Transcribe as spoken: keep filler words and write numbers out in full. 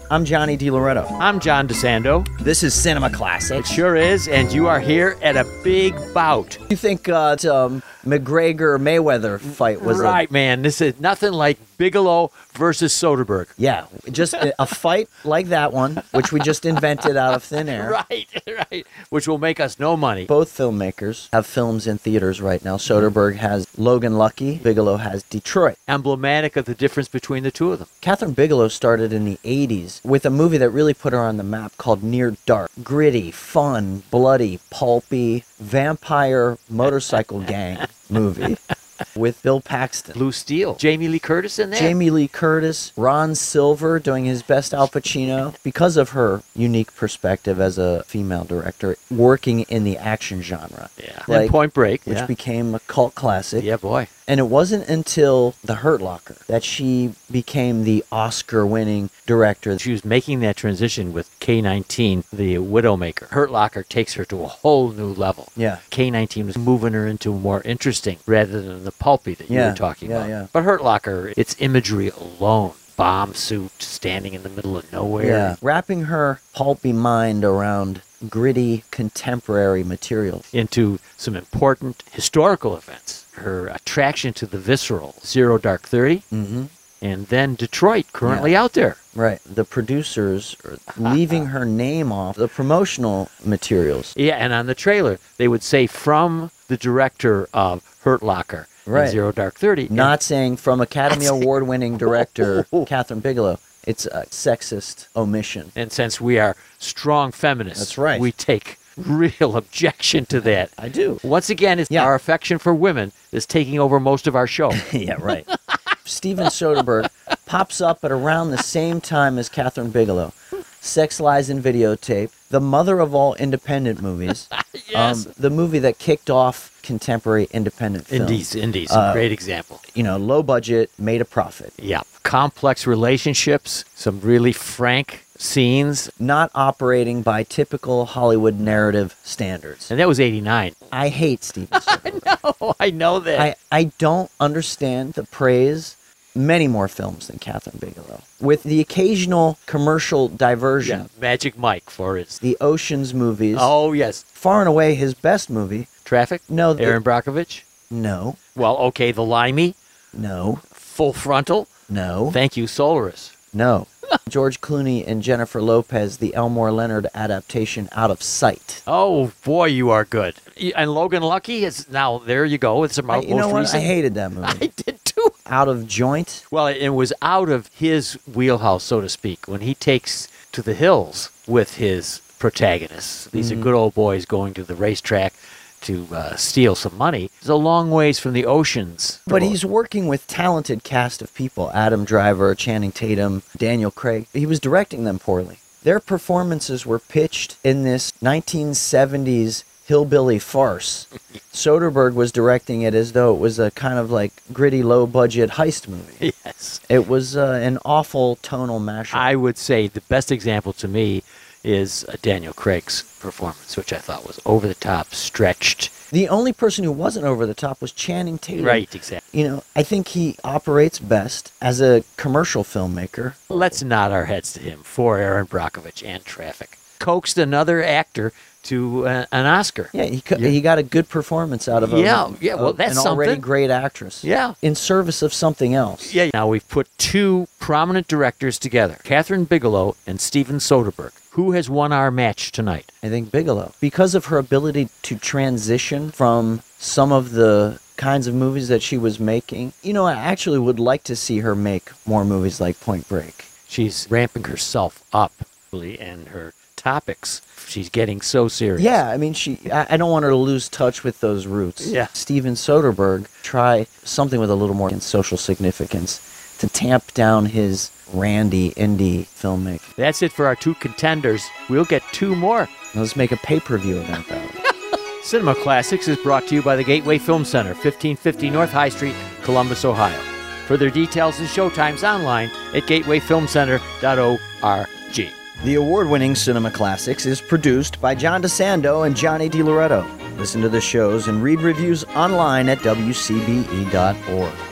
I'm Johnny DiLoretto. I'm John DeSando. This is Cinema It Classics. sure is, and you are here at a big bout. You think uh, t- um, McGregor-Mayweather fight was Right, man. This is nothing like Bigelow versus Soderbergh. a... Yeah, just a, a fight like that one, which we just invented out of thin air. Right, right. Which will make us no money. Both filmmakers have films in theaters right now. Soderbergh has Logan Lucky. Bigelow has Detroit. Emblematic of the difference between the two of them. Catherine Bigelow started in the eighties with a movie that really put her on the map called Near Dark. Gritty, fun, bloody, pulpy, vampire motorcycle gang movie with Bill Paxton. Blue Steel. Jamie Lee Curtis in there. Jamie Lee Curtis, Ron Silver doing his best Al Pacino because of her unique perspective as a female director working in the action genre. Yeah. Like, and Point Break. which yeah. became a cult classic. yeah, boy. And it wasn't until The Hurt Locker that she became the Oscar-winning director. She was making that transition with K nineteen, the Widowmaker. Hurt Locker takes her to a whole new level. Yeah. K nineteen was moving her into more interesting rather than the pulpy that you Yeah, were talking yeah, about. yeah. But Hurt Locker, its imagery alone, bomb suit standing in the middle of nowhere. Yeah, wrapping her pulpy mind around gritty contemporary materials. Into some important historical events. Her attraction to the visceral, Zero Dark Thirty, Mm-hmm. and then Detroit, currently out there. Right. The producers are leaving her name off the promotional materials. Yeah, and on the trailer, they would say from the director of Hurt Locker, and Right. Zero Dark Thirty. and- Not saying from Academy Award-winning director Catherine Bigelow. It's a sexist omission. And since we are strong feminists, That's right. we take real objection to that. I do. Once again, it's Yeah. our affection for women is taking over most of our show. Yeah, right. Steven Soderbergh pops up at around the same time as Catherine Bigelow. Sex, Lies, and Videotape, the mother of all independent movies. Yes. Um, the movie that kicked off contemporary independent film. Indies, Indies, Uh, a great example. You know, low budget, made a profit. Yeah. Complex relationships, some really frank scenes. Not operating by typical Hollywood narrative standards. And that was eighty-nine. I hate Steven Soderbergh. Oh, I know that. I, I don't understand the praise. Many more films than Catherine Bigelow. With the occasional commercial yeah. diversion. Magic Mike, for instance. The Ocean's movies. Oh, yes. Far and away his best movie. Traffic? No, the- Aaron Brockovich? No, Well, okay, The Limey? no, Full Frontal? no, Thank you, Solaris. no. George Clooney and Jennifer Lopez, the Elmore Leonard adaptation, Out of Sight. Oh, boy, you are good. Y- And Logan Lucky is now, there you go. It's I, about you know most what? recent. I hated that movie. I did too. Out of Joint. Well, it was out of his wheelhouse, so to speak, when he takes to the hills with his protagonists. These Mm-hmm. are good old boys going to the racetrack to uh, steal some money. It's a long ways from the oceans. But he's working with talented cast of people. Adam Driver, Channing Tatum, Daniel Craig. He was directing them poorly. Their performances were pitched in this nineteen seventies hillbilly farce. Soderbergh was directing it as though it was a kind of like gritty, low-budget heist movie. Yes. It was uh, an awful tonal mashup. I would say the best example to me is uh, Daniel Craig's performance, which I thought was over the top, stretched. The only person who wasn't over the top was Channing Tatum. Right, exactly. You know, I think he operates best as a commercial filmmaker. Let's nod our heads to him for Aaron Brockovich and Traffic. Coaxed another actor to uh, an Oscar. Yeah, he co- Yeah. he got a good performance out of a, Yeah, yeah, well, a- that's an already something. great actress. Yeah. In service of something else. Yeah, now we've put two prominent directors together, Catherine Bigelow and Steven Soderbergh. Who has won our match tonight? I think Bigelow. Because of her ability to transition from some of the kinds of movies that she was making. You know, I actually would like to see her make more movies like Point Break. She's ramping herself up, really, and her topics. She's getting so serious. Yeah, I mean, she. I, I don't want her to lose touch with those roots. Yeah. Steven Soderbergh try something with a little more social significance to tamp down his randy indie filmmaking. That's it for our two contenders. We'll get two more. Let's make a pay-per-view event out of it. Cinema Classics is brought to you by the Gateway Film Center, fifteen fifty North High Street, Columbus, Ohio. Further details and showtimes online at gateway film center dot org. The award-winning Cinema Classics is produced by John DeSando and Johnny DiLoretto. Listen to the shows and read reviews online at W C B E dot org.